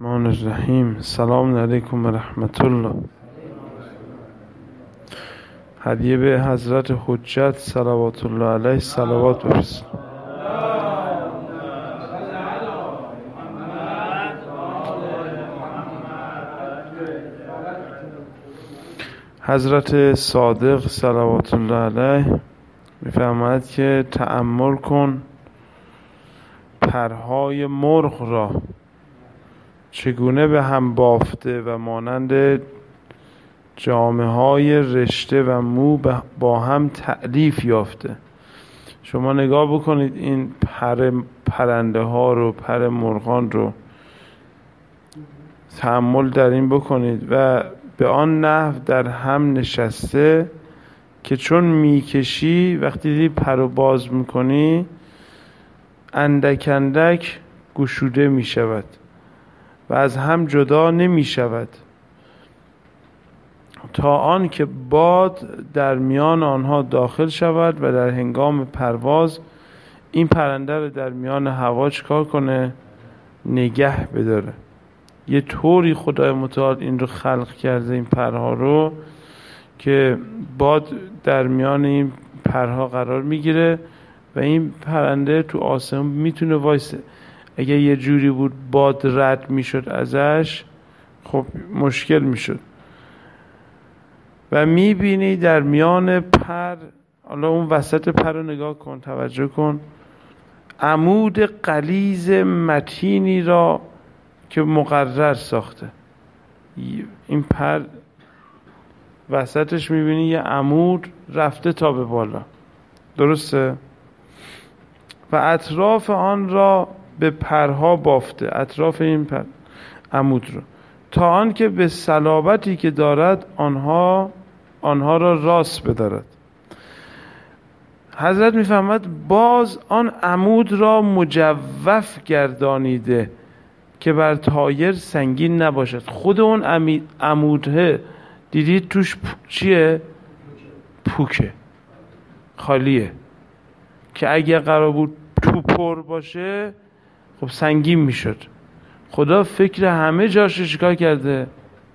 الرحمن الرحیم. سلام علیکم و رحمت الله. هدیه به حضرت حجت صلوات الله علیه صلوات بفرست. حضرت صادق صلوات الله علیه می‌فرماید که تأمل کن پرهای مرغ را چگونه به هم بافته و مانند جامه‌های رشته و مو با هم تألیف یافته. شما نگاه بکنید این پرنده ها رو، پر مرغان رو تأمل در این بکنید و به آن نحو در هم نشسته که چون میکشی وقتی دیدی پر رو باز میکنی اندک اندک گشوده میشود و از هم جدا نمی شود تا آن که باد در میان آنها داخل شود و در هنگام پرواز این پرنده رو در میان هوا چکار کنه؟ نگه بداره. یه طوری خدای متعال این رو خلق کرده، این پرها رو، که باد در میان این پرها قرار میگیره و این پرنده تو آسمون میتونه وایسه. اگه یه جوری بود باد رد میشد ازش، خب مشکل میشد. و میبینی در میان پر، حالا اون وسط پر رو نگاه کن، توجه کن، عمود غلیظ متینی را که مقرر ساخته. این پر وسطش میبینی یه عمود رفته تا به بالا، درسته؟ و اطراف آن را به پرها بافته، اطراف این عمود رو، تا آن که به صلابتی که دارد آنها را راست بدارد. حضرت میفهمد باز آن عمود را مجوف گردانیده که بر طایر سنگین نباشد. خود اون عموده دیدید توش چیه؟ پوکه، خالیه، که اگه قرار بود تو پر باشه خب سنگین میشد. خدا فکر همه جاش چیکار کرده؟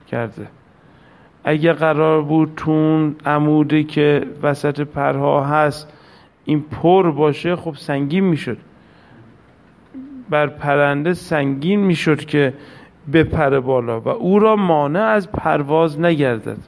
اگه قرار بود تون عمودی که وسط پرها هست این پر باشه خب سنگین میشد، بر پرنده سنگین میشد که بپره بالا و او را مانع از پرواز نگردد.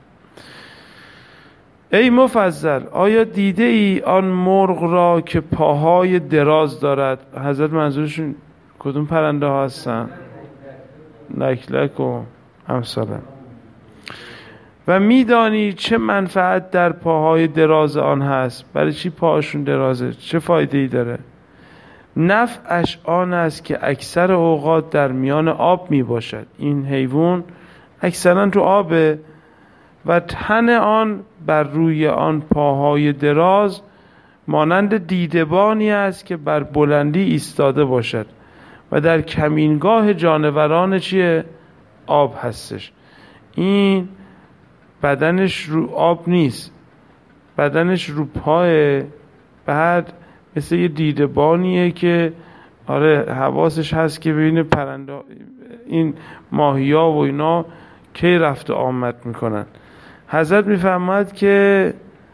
ای مفضل، آیا دیده ای آن مرغ را که پاهای دراز دارد؟ حضرت منظورشون کدوم پرنده ها هستن؟ لکلک و امثاله. و میدانی چه منفعت در پاهای دراز آن هست؟ برای چی پاهاشون درازه؟ چه فایده ای داره؟ نفعش آن است که اکثر اوقات در میان آب می باشد. این حیوان اکثرا تو آبه و تن آن بر روی آن پاهای دراز مانند دیدبانی است که بر بلندی ایستاده باشد و در کمینگاه جانوران چیه؟ آب هستش. این بدنش رو آب نیست، بدنش رو پاه، بعد مثل یه دیدبانیه که آره حواسش هست که ببینه پرنده این ماهیا و اینا کی رفت و آمد میکنن. حضرت میفهمد که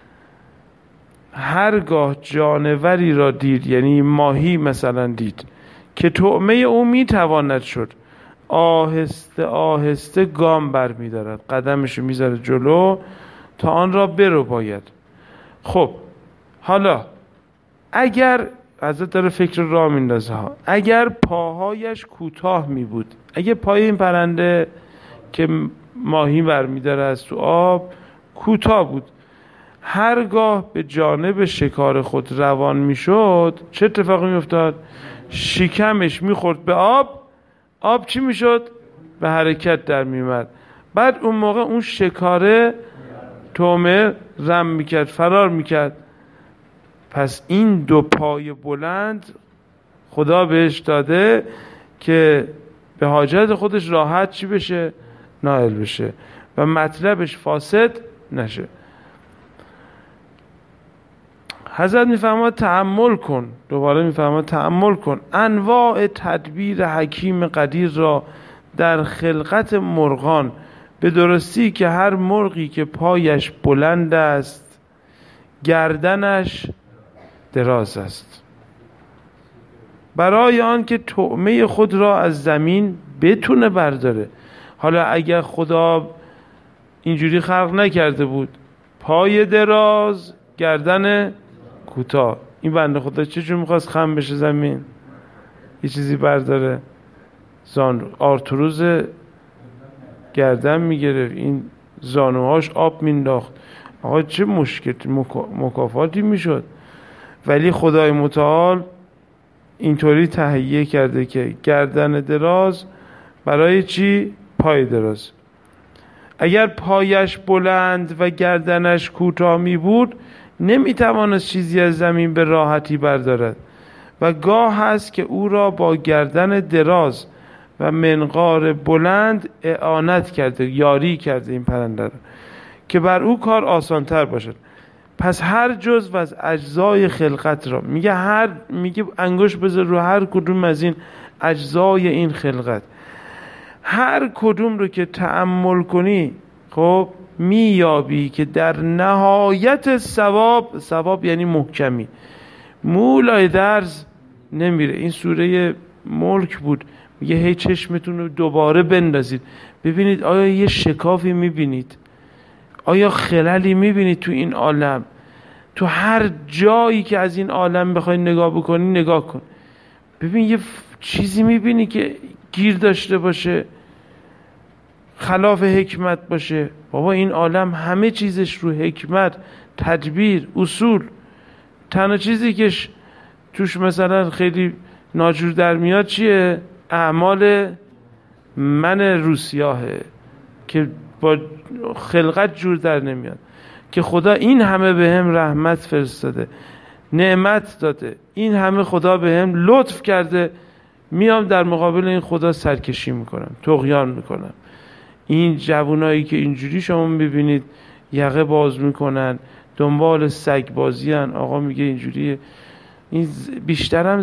هرگاه جانوری را دید، یعنی ماهی مثلا دید که طعمه او میتواند شد، آهسته آهسته گام بر میدارد، قدمشو میذاره جلو تا آن را برو باید. خب حالا اگر حضرت داره فکر را میندازه ها، اگر پاهایش کوتاه می بود، اگه پای این پرنده که ماهی برمیداره از تو آب کوتاه بود، هرگاه به جانب شکار خود روان میشد چه اتفاقی میافتاد؟ شکمش میخورد به آب، آب چی میشد؟ به حرکت در میمد. بعد اون موقع اون شکاره طعمه رم میکرد، فرار میکرد. پس این دو پای بلند خدا بهش داده که به حاجت خودش راحت چی بشه؟ نائل بشه و مطلبش فاسد نشه. حضرت میفرماد تأمل کن، دوباره میفرماد تأمل کن انواع تدبیر حکیم قدیر را در خلقت مرغان به درستی که هر مرغی که پایش بلند است گردنش دراز است، برای آن که طعمه خود را از زمین بتونه برداره. حالا اگر خدا اینجوری خلق نکرده بود، پای دراز گردن کوتاه، این بنده خدا چجور میخواست خم بشه زمین یه چیزی برداره؟ آرتروز گردن میگرفت، این زانوهاش آب مینداخت. آقا چه مشکل مکافاتی میشد. ولی خدای متعال اینطوری تهیه کرده که گردن دراز برای چی؟ پای دراز. اگر پایش بلند و گردنش کوتاه می بود نمیتوانست چیزی از زمین به راحتی بردارد و گاه هست که او را با گردن دراز و منقار بلند اعانت کرده، یاری کرده این پرنده را که بر او کار آسانتر باشد. پس هر جزو از اجزای خلقت را میگه انگشت بذار رو هر کدوم از این اجزای این خلقت، هر کدوم رو که تأمل کنی خب میابی که در نهایت ثواب یعنی محکمی، مولای درز نمیره. این سوره ملک بود، میگه هی چشمتون رو دوباره بندازید ببینید آیا یه شکافی میبینید، آیا خللی میبینید تو این عالم. تو هر جایی که از این عالم بخوای نگاه بکنی نگاه کن، ببین یه چیزی میبینی که گیر داشته باشه، خلاف حکمت باشه. بابا این عالم همه چیزش رو حکمت، تدبیر، اصول. تنها چیزی که توش مثلا خیلی ناجور در میاد چیه؟ اعمال من روسیاهه که با خلقت جور در نمیاد، که خدا این همه به هم رحمت فرستاده، نعمت داده، این همه خدا به هم لطف کرده، میام در مقابل این خدا سرکشی میکنم، طغیان میکنم. این جوانایی که اینجوری شما میبینید یقه باز میکنن، دنبال سگ بازی هن. آقا میگه اینجوریه. این بیشترم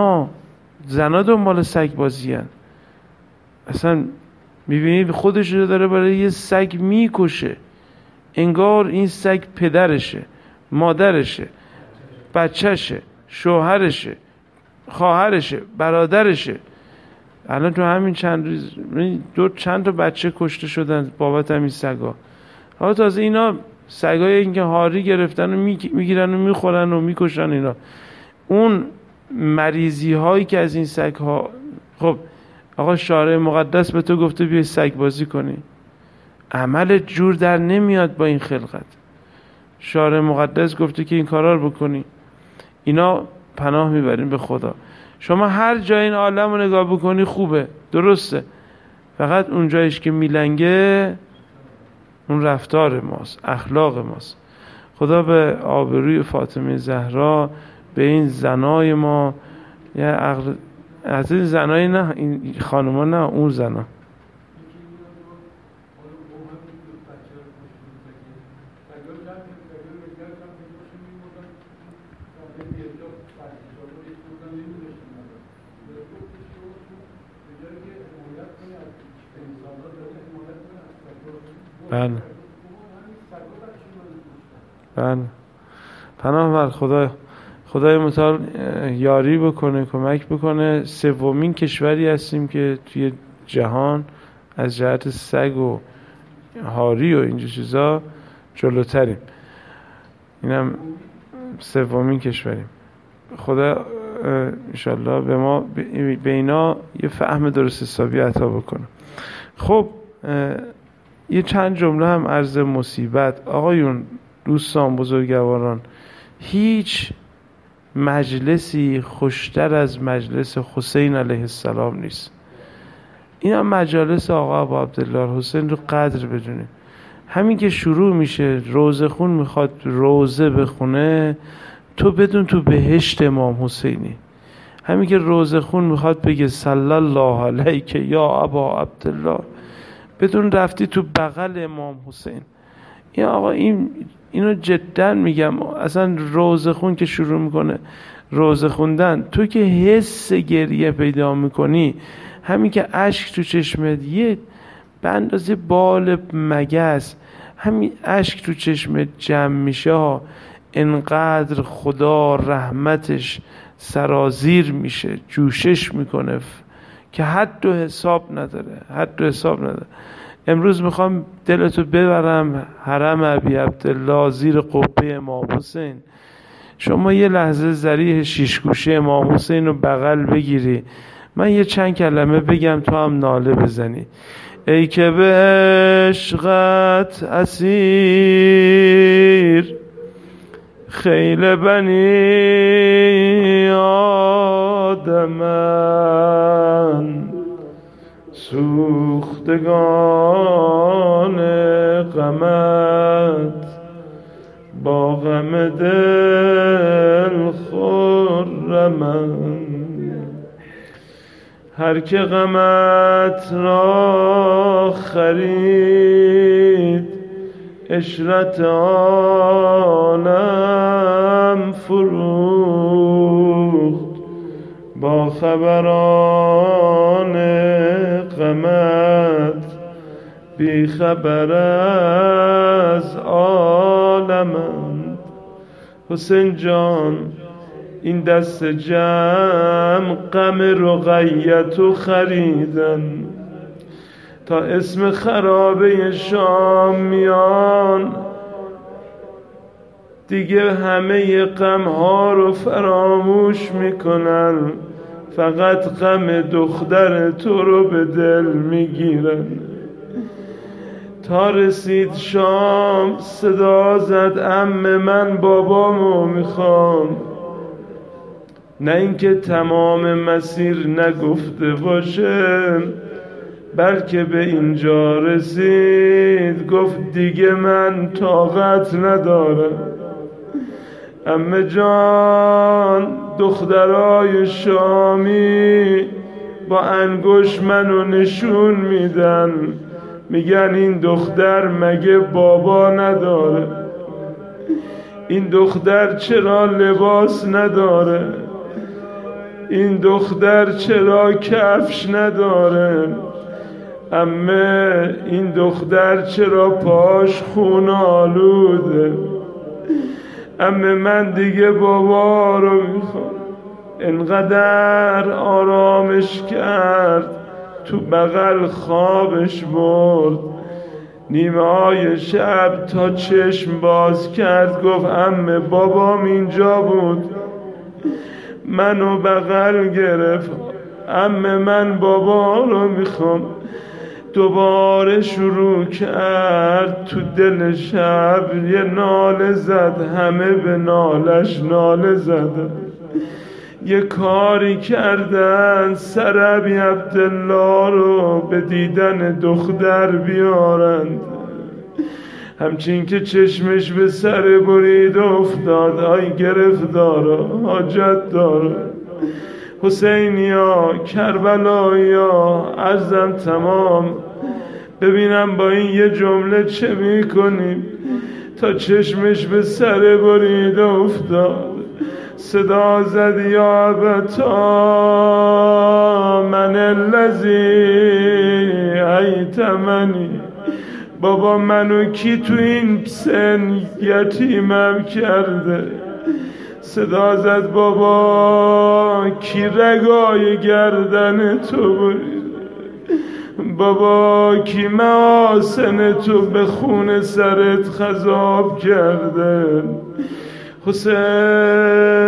زنا دنبال سگ بازی هن. اصلا میبینید خودش رو داره برای یه سگ میکشه، انگار این سگ پدرشه، مادرشه، بچهشه، شوهرشه، خواهرشه، برادرشه. الان تو همین چند روز چند تا بچه کشته شدن بابت همین سگا. حالا تازه اینا سگای اینکه هاری گرفتن و میگیرن و میخورن و میکشن اینا. اون مریضی هایی که از این سگ ها، خب آقا شارع مقدس به تو گفته بیای سگ بازی کنی، عمل جور در نمیاد با این خلقت. شارع مقدس گفته که این کارا رو بکنی، اینا پناه میبرین به خدا. شما هر جای این عالم رو نگاه بکنی خوبه، درسته، فقط اون جایش که میلنگه اون رفتار ماست، اخلاق ماست. خدا به آبروی فاطمه زهرا، به این زنای ما یه عقل، از این زنای نه، این خانوما نه، اون زنا. بله بله، پناه بر خدای متعال یاری بکنه، کمک بکنه. سومین کشوری هستیم که توی جهان از جهت سگ و هاری و اینجور چیزا جلوتریم. اینم سومین کشوریم. خدا انشالله به ما به اینا یه فهم درست حسابی عطا بکنه. خب یه چند جمله هم عرض مصیبت. آقایون، دوستان، بزرگواران، هیچ مجلسی خوشتر از مجلس حسین علیه السلام نیست. اینا مجالس آقا ابو عبدالله حسین رو قدر بدونید. همین که شروع میشه روزه خون میخواد روزه بخونه، تو بدون تو بهشت امام حسینی. همین که روزه خون میخواد بگه صلی الله علیک یا ابا عبدالله، بدون رفتی تو بغل امام حسین. این آقا اینو جدا میگم، اصلا روزه خون که شروع میکنه روزه خوندن، تو که حس گریه پیدا میکنی، همین که اشک تو چشمت یه به اندازه بال مگس، همین اشک تو چشمت جمع میشه ها، انقدر خدا رحمتش سرازیر میشه، جوشش میکنه که حد و حساب نداره. امروز میخوام دلتو ببرم حرم ابی عبدالله زیر قبه امام حسین. شما یه لحظه ذریح شیشگوشه امام حسین رو بغل بگیری، من یه چند کلمه بگم تو هم ناله بزنی. ای که به عشقت اسیر خیل بنی آدمن، سوختگان غمت با غم دل خرمن. هر که غمت را خرید عشرت عالم فروخت، با خبران غمت بی خبر از عالمند. حسین جان این دست جمع غم رقیتو خریدن، تا اسم خرابه شام میان دیگه همه غمها رو فراموش میکنن، فقط غم دختر تو رو به دل میگیرن. تا رسید شام صدا زد عمه من بابامو میخوام، نه اینکه تمام مسیر نگفته باشه، بلکه به اینجا رسید گفت دیگه من طاقت ندارم. عمه جان دخترای شامی با انگشت منو نشون میدن، میگن این دختر مگه بابا نداره؟ این دختر چرا لباس نداره؟ این دختر چرا کفش نداره؟ عمه این دختر چرا پاش خون آلوده؟ عمه من دیگه بابا رو میخوام. انقدر آرامش کرد تو بغل خوابش برد، نیمه های شب تا چشم باز کرد گفت عمه بابام اینجا بود، منو بغل گرفت. عمه من بابا رو میخوام. دوباره شروع کرد تو دل شب یه ناله زد، همه به نالش ناله زدن. یه کاری کردن سر ابی عبدالله رو به دیدن دختر بیارند، همچین که چشمش به سر برید افتاد. آی گرفتارا حاجت داره، حسینیا کربلاییا عرضم تمام، ببینم با این یه جمله چه میکنیم. تا چشمش به سر برید افتاد صدا زد یا ابتا من الذی ایتمنی، بابا منو کی تو این سن یتیمم کرده؟ صدا زد بابا کی رگای گردن تو برید؟ بابا کی محاسن تو به خون سرت خضاب کرده؟ حسین